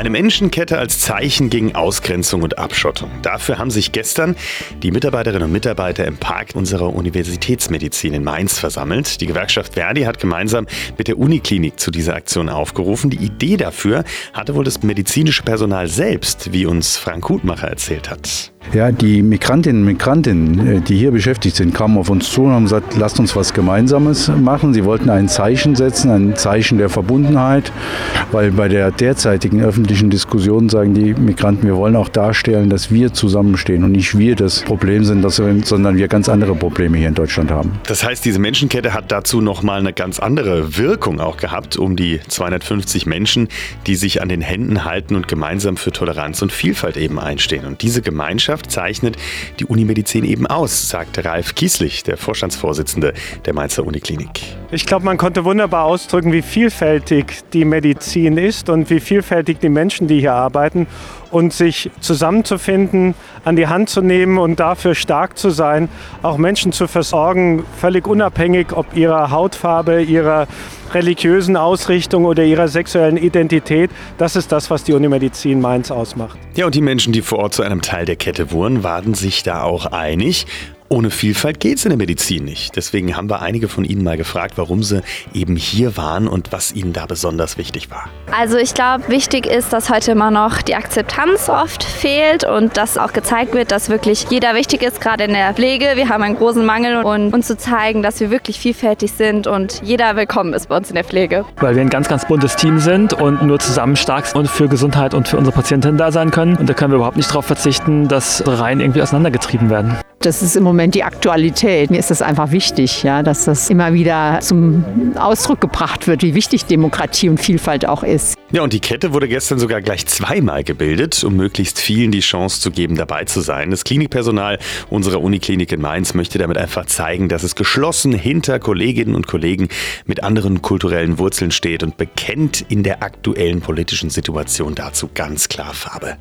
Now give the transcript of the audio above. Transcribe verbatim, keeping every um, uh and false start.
Eine Menschenkette als Zeichen gegen Ausgrenzung und Abschottung. Dafür haben sich gestern die Mitarbeiterinnen und Mitarbeiter im Park unserer Universitätsmedizin in Mainz versammelt. Die Gewerkschaft Verdi hat gemeinsam mit der Uniklinik zu dieser Aktion aufgerufen. Die Idee dafür hatte wohl das medizinische Personal selbst, wie uns Frank Hutmacher erzählt hat. Ja, die Migrantinnen und Migranten, die hier beschäftigt sind, kamen auf uns zu und haben gesagt, lasst uns was Gemeinsames machen. Sie wollten ein Zeichen setzen, ein Zeichen der Verbundenheit, weil bei der derzeitigen öffentlichen Diskussion sagen die Migranten, wir wollen auch darstellen, dass wir zusammenstehen und nicht wir das Problem sind, dass wir, sondern wir ganz andere Probleme hier in Deutschland haben. Das heißt, diese Menschenkette hat dazu nochmal eine ganz andere Wirkung auch gehabt, um die zweihundertfünfzig Menschen, die sich an den Händen halten und gemeinsam für Toleranz und Vielfalt eben einstehen. Und diese Gemeinschaft zeichnet die Unimedizin eben aus, sagte Ralf Kieslich, der Vorstandsvorsitzende der Mainzer Uniklinik. Ich glaube, man konnte wunderbar ausdrücken, wie vielfältig die Medizin ist und wie vielfältig die Menschen, die hier arbeiten, und sich zusammenzufinden, an die Hand zu nehmen und dafür stark zu sein, auch Menschen zu versorgen, völlig unabhängig ob ihrer Hautfarbe, ihrer religiösen Ausrichtung oder ihrer sexuellen Identität. Das ist das, was die Unimedizin Mainz ausmacht. Ja, und die Menschen, die vor Ort zu einem Teil der Kette wurden, waren sich da auch einig. Ohne Vielfalt geht's in der Medizin nicht. Deswegen haben wir einige von Ihnen mal gefragt, warum sie eben hier waren und was ihnen da besonders wichtig war. Also ich glaube, wichtig ist, dass heute immer noch die Akzeptanz oft fehlt und dass auch gezeigt wird, dass wirklich jeder wichtig ist, gerade in der Pflege. Wir haben einen großen Mangel und uns zu zeigen, dass wir wirklich vielfältig sind und jeder willkommen ist bei uns in der Pflege. Weil wir ein ganz, ganz buntes Team sind und nur zusammen stark sind und für Gesundheit und für unsere Patientinnen da sein können. Und da können wir überhaupt nicht darauf verzichten, dass Reihen irgendwie auseinandergetrieben werden. Das ist im Moment die Aktualität. Mir ist das einfach wichtig, ja, dass das immer wieder zum Ausdruck gebracht wird, wie wichtig Demokratie und Vielfalt auch ist. Ja, und die Kette wurde gestern sogar gleich zweimal gebildet, um möglichst vielen die Chance zu geben, dabei zu sein. Das Klinikpersonal unserer Uniklinik in Mainz möchte damit einfach zeigen, dass es geschlossen hinter Kolleginnen und Kollegen mit anderen kulturellen Wurzeln steht und bekennt in der aktuellen politischen Situation dazu ganz klar Farbe.